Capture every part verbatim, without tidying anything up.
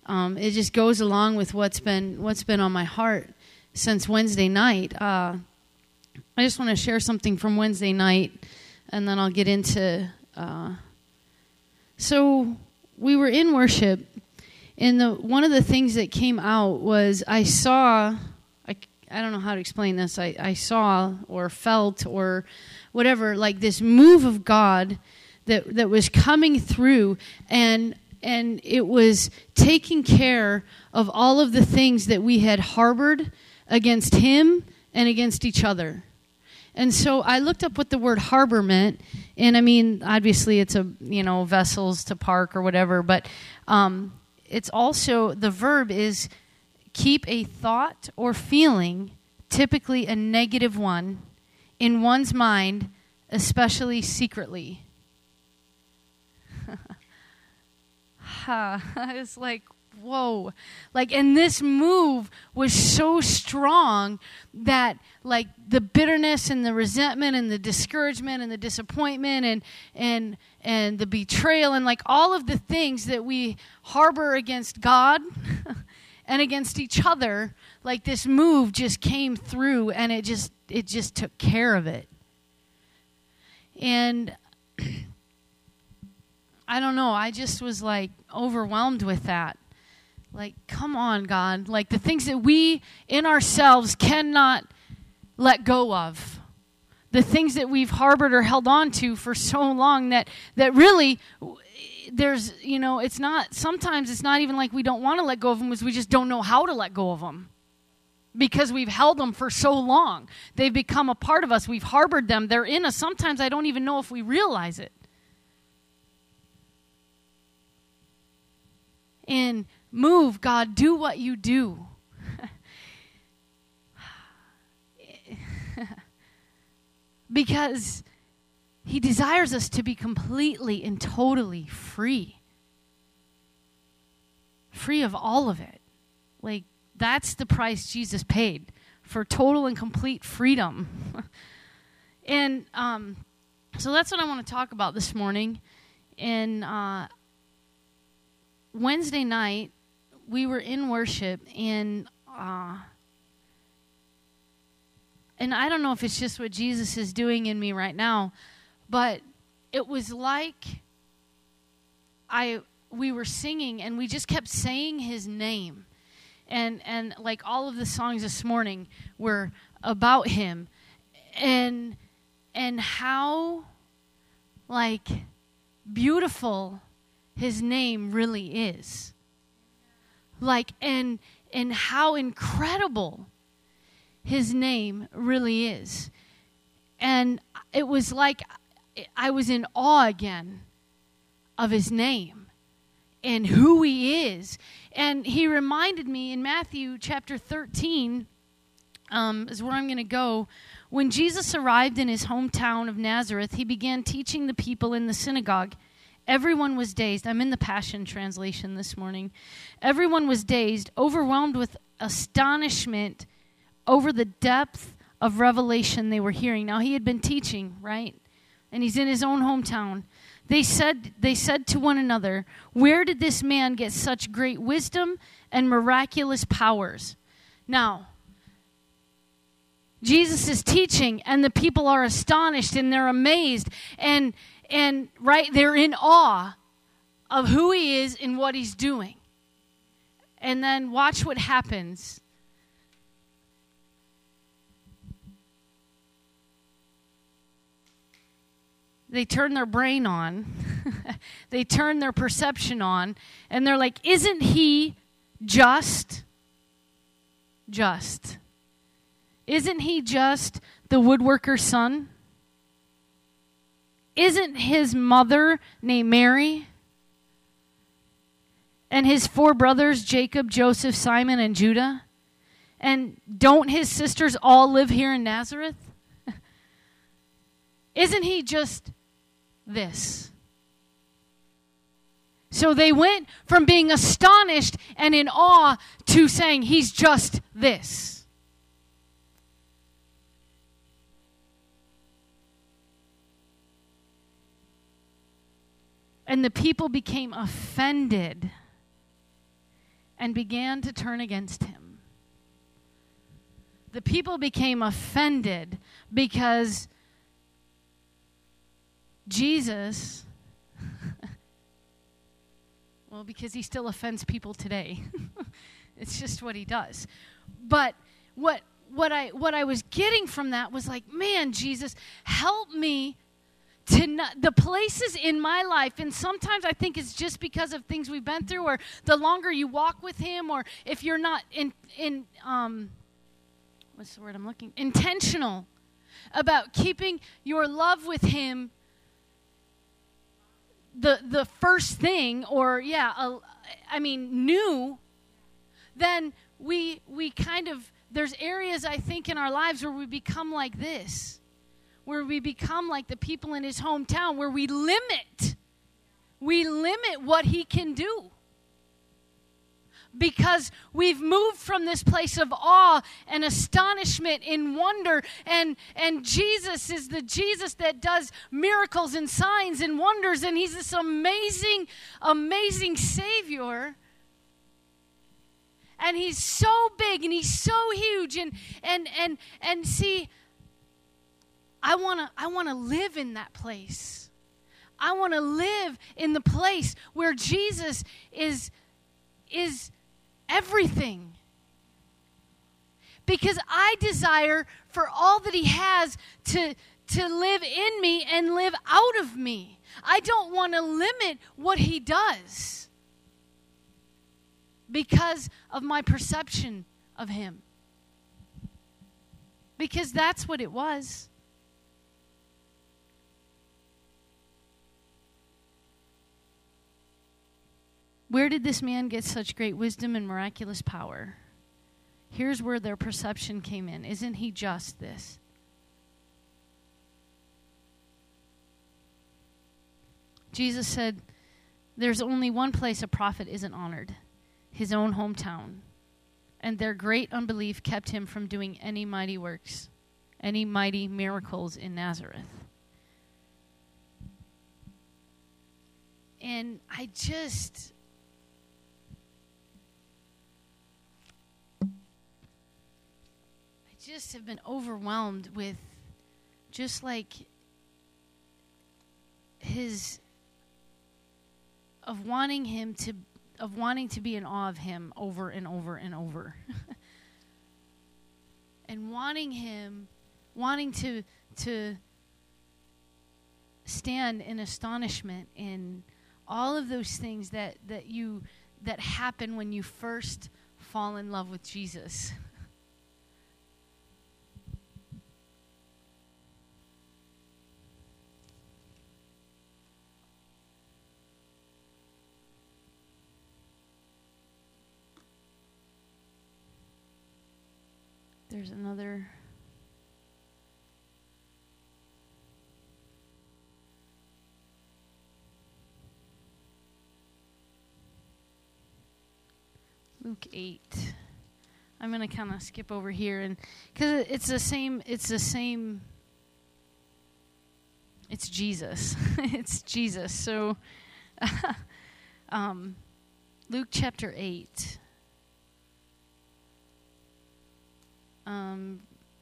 um, it just goes along with what's been what's been on my heart since Wednesday night. Uh, I just want to share something from Wednesday night, and then I'll get into. Uh, so we were in worship, and the one of the things that came out was I saw. I, I don't know how to explain this. I, I saw or felt or whatever, like this move of God that that was coming through, and and it was taking care of all of the things that we had harbored against Him and against each other. And so I looked up what the word harbor meant, and I mean, obviously it's a, you know, vessels to park or whatever, but um, it's also, the verb is keep a thought or feeling, typically a negative one, in one's mind, especially secretly. It's like, whoa. Like, and this move was so strong that, like, the bitterness and the resentment and the discouragement and the disappointment and and and the betrayal and, like, all of the things that we harbor against God and against each other, like, this move just came through, and it just it just took care of it. And I don't know, I just was, like, overwhelmed with that. Like, come on, God. Like, the things that we in ourselves cannot let go of. The things that we've harbored or held on to for so long that, that really, there's, you know, it's not, sometimes it's not even like we don't want to let go of them, it's we just don't know how to let go of them. Because we've held them for so long. They've become a part of us. We've harbored them. They're in us. Sometimes I don't even know if we realize it. And move, God, do what you do. Because He desires us to be completely and totally free. Free of all of it. Like, that's the price Jesus paid for total and complete freedom. And um, so that's what I want to talk about this morning. And uh, Wednesday night, we were in worship, and uh, and I don't know if it's just what Jesus is doing in me right now, but it was like I we were singing, and we just kept saying His name, and and like all of the songs this morning were about Him, and and how like beautiful His name really is. Like, and and how incredible His name really is. And it was like I was in awe again of His name and who He is. And He reminded me in Matthew chapter thirteen, um, is where I'm going to go. When Jesus arrived in His hometown of Nazareth, He began teaching the people in the synagogue. Everyone was dazed. I'm in the Passion Translation this morning. Everyone was dazed, overwhelmed with astonishment over the depth of revelation they were hearing. Now, He had been teaching, right? And He's in His own hometown. They said, they said to one another, "Where did this man get such great wisdom and miraculous powers?" Now, Jesus is teaching, and the people are astonished, and they're amazed, and And, right, they're in awe of who He is and what He's doing. And then watch what happens. They turn their brain on. They turn their perception on. And they're like, isn't He just? Just. Isn't He just the woodworker's son? Isn't His mother named Mary? And His four brothers, Jacob, Joseph, Simon, and Judah? And don't His sisters all live here in Nazareth? Isn't He just this? So they went from being astonished and in awe to saying, He's just this. And the people became offended and began to turn against him. The people became offended because Jesus, well, because he still offends people today. It's just what he does. But what what I what I was getting from that was like, man, Jesus, help me to not, the places in my life, and sometimes I think it's just because of things we've been through, or the longer you walk with him, or if you're not in in um what's the word I'm looking intentional about keeping your love with him the the first thing, or yeah, uh, I mean new, then we we kind of, there's areas I think in our lives where we become like this, where we become like the people in his hometown, where we limit, we limit what he can do. Because we've moved from this place of awe and astonishment and wonder, and, and Jesus is the Jesus that does miracles and signs and wonders, and he's this amazing, amazing Savior. And he's so big and he's so huge, and and and and see, I wanna I wanna live in that place. I wanna live in the place where Jesus is is everything. Because I desire for all that he has to, to live in me and live out of me. I don't want to limit what he does because of my perception of him. Because that's what it was. Where did this man get such great wisdom and miraculous power? Here's where their perception came in. Isn't he just this? Jesus said, there's only one place a prophet isn't honored, his own hometown. And their great unbelief kept him from doing any mighty works, any mighty miracles in Nazareth. And I just... just have been overwhelmed with just like his of wanting him to of wanting to be in awe of him over and over and over. And wanting him wanting to to stand in astonishment in all of those things that that you that happen when you first fall in love with Jesus. There's another. Luke eight. I'm going to kind of skip over here, and because it's the same, it's the same, it's Jesus. It's Jesus. So, um, Luke chapter eight. Um,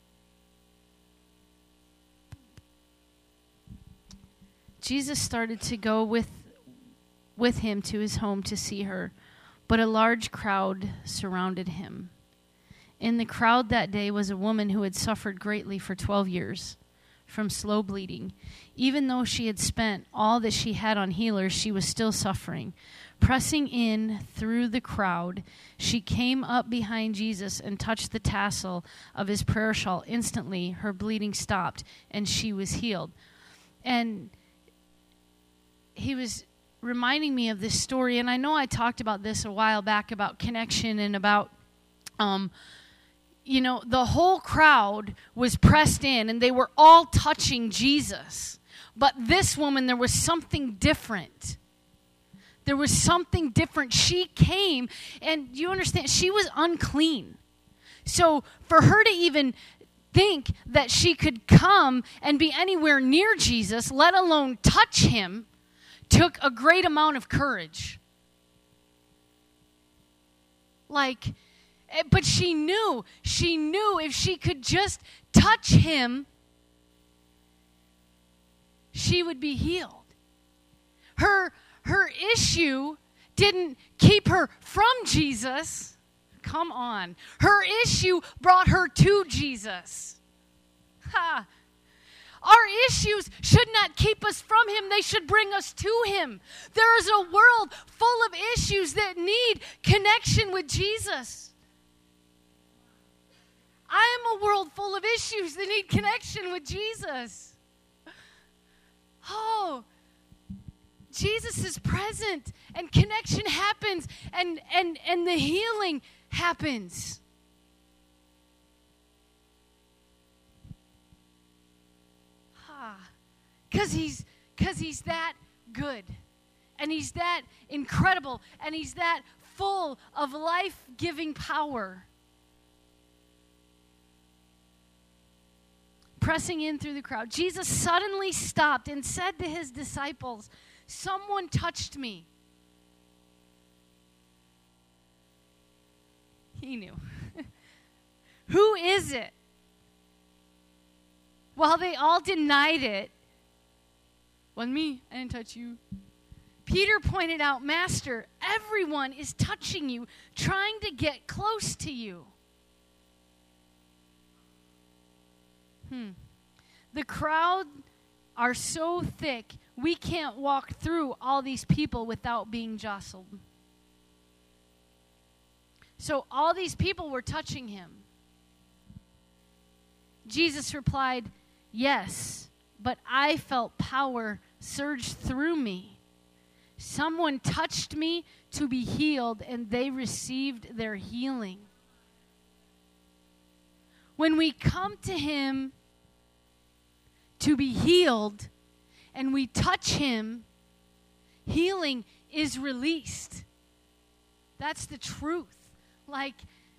Jesus started to go with with him to his home to see her, but a large crowd surrounded him. In the crowd that day was a woman who had suffered greatly for twelve years from slow bleeding. Even though she had spent all that she had on healers, she was still suffering. Pressing in through the crowd, she came up behind Jesus and touched the tassel of his prayer shawl. Instantly, her bleeding stopped, and she was healed. And he was reminding me of this story, and I know I talked about this a while back about connection and about, um, you know, the whole crowd was pressed in, and they were all touching Jesus. But this woman, there was something different. There was something different. She came, and you understand, she was unclean. So for her to even think that she could come and be anywhere near Jesus, let alone touch him, took a great amount of courage. Like, but she knew, she knew if she could just touch him, she would be healed. Her, her issue didn't keep her from Jesus. Come on. Her issue brought her to Jesus. Ha. Our issues should not keep us from him. They should bring us to him. There is a world full of issues that need connection with Jesus. I am a world full of issues that need connection with Jesus. Oh, Jesus is present and connection happens and, and, and the healing happens. Because he's, because he's that good. And he's that incredible. And he's that full of life-giving power. Pressing in through the crowd, Jesus suddenly stopped and said to his disciples, "Someone touched me." He knew. Who is it? While they all denied it, wasn't me, I didn't touch you. Peter pointed out, "Master, everyone is touching you, trying to get close to you." Hmm. The crowd are so thick, we can't walk through all these people without being jostled. So all these people were touching him. Jesus replied, "Yes, but I felt power surge through me. Someone touched me to be healed, and they received their healing." When we come to him to be healed and we touch him, healing is released. That's the truth. Like,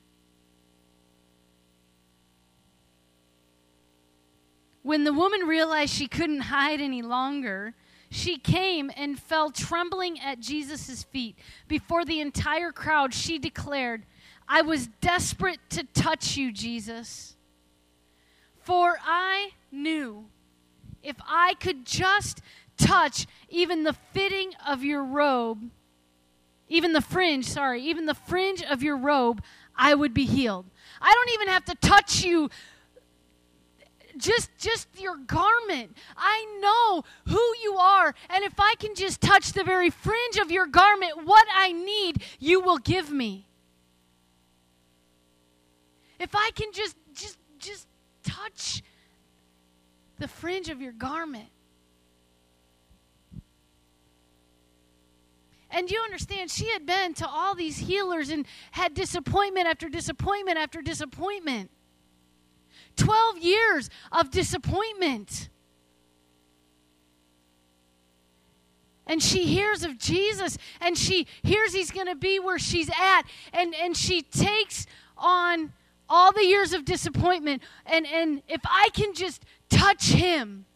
when the woman realized she couldn't hide any longer, she came and fell trembling at Jesus' feet. Before the entire crowd, she declared, "I was desperate to touch you, Jesus. For I knew if I could just touch even the fitting of your robe, even the fringe, sorry, even the fringe of your robe, I would be healed." I don't even have to touch you, just, just your garment. I know who you are, and if I can just touch the very fringe of your garment, what I need, you will give me. If I can just, just, just touch the fringe of your garment. And you understand, she had been to all these healers and had disappointment after disappointment after disappointment. Twelve years of disappointment. And she hears of Jesus, and she hears he's going to be where she's at, and, and she takes on all the years of disappointment, and, and if I can just touch him,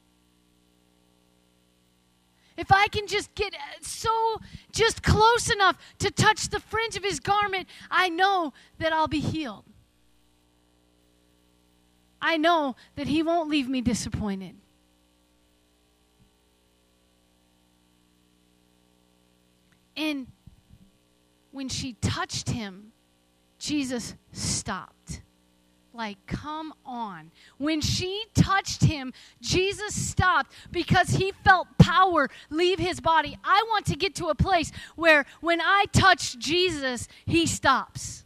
if I can just get so just close enough to touch the fringe of his garment, I know that I'll be healed. I know that he won't leave me disappointed. And when she touched him, Jesus stopped. Like, come on. When she touched him, Jesus stopped because he felt power leave his body. I want to get to a place where when I touch Jesus, he stops.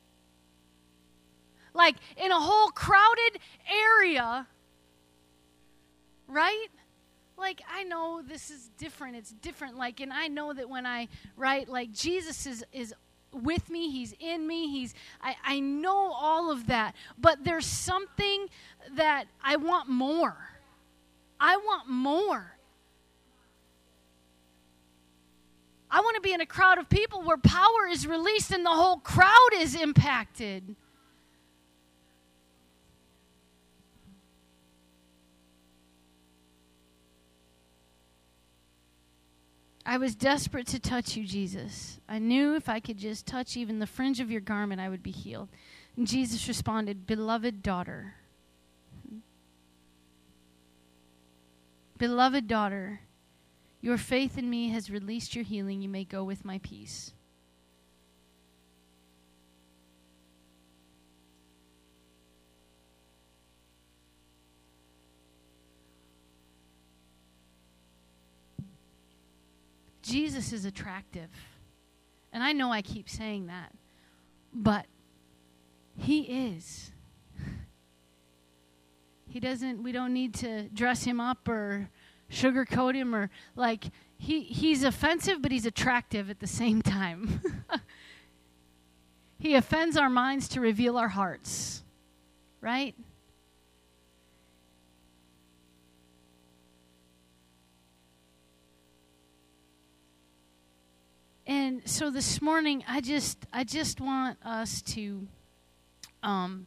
Like, in a whole crowded area, right? Like, I know this is different. It's different. Like, and I know that when I, right, like, Jesus is, is with me. He's in me. He's, I, I know all of that. But there's something that I want more. I want more. I want to be in a crowd of people where power is released and the whole crowd is impacted. I was desperate to touch you, Jesus. I knew if I could just touch even the fringe of your garment, I would be healed. And Jesus responded, beloved daughter. Beloved daughter, your faith in me has released your healing. You may go with my peace. Jesus is attractive. And I know I keep saying that, but he is. He doesn't, we don't need to dress him up or sugarcoat him or like, he, he's offensive, but he's attractive at the same time. He offends our minds to reveal our hearts, right? And so this morning, I just, I just want us to, um,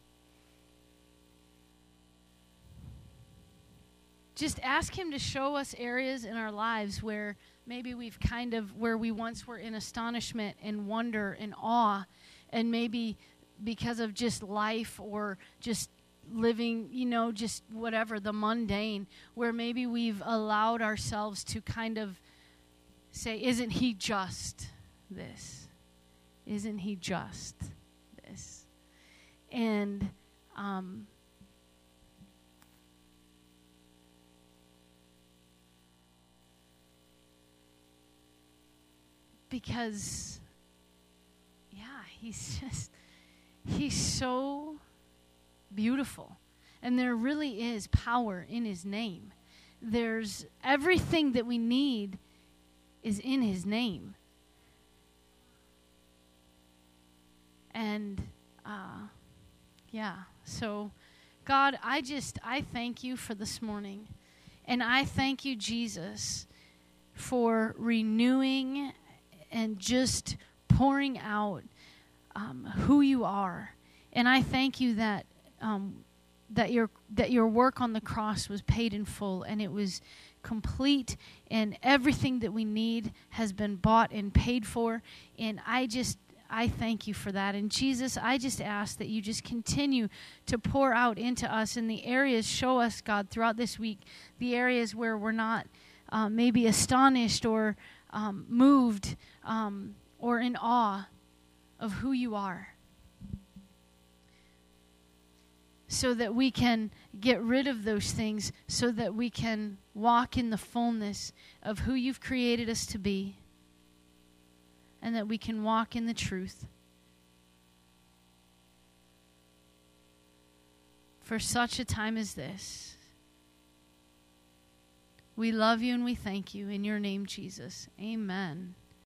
just ask him to show us areas in our lives where maybe we've kind of, where we once were in astonishment and wonder and awe, and maybe because of just life or just living, you know, just whatever, the mundane, where maybe we've allowed ourselves to kind of say, isn't he just this? Isn't he just this? And um, because, yeah, he's just, he's so beautiful. And there really is power in his name. There's everything that we need is in his name. And, uh, yeah, so God, I just, I thank you for this morning. And I thank you, Jesus, for renewing and just pouring out um, who you are. And I thank you that um, that your that your work on the cross was paid in full, and it was complete, and everything that we need has been bought and paid for. And I just, I thank you for that. And Jesus, I just ask that you just continue to pour out into us in the areas, show us, God, throughout this week, the areas where we're not uh, maybe astonished or um, moved um, or in awe of who you are, so that we can get rid of those things, so that we can walk in the fullness of who you've created us to be, and that we can walk in the truth. For such a time as this, we love you and we thank you. In your name, Jesus. Amen.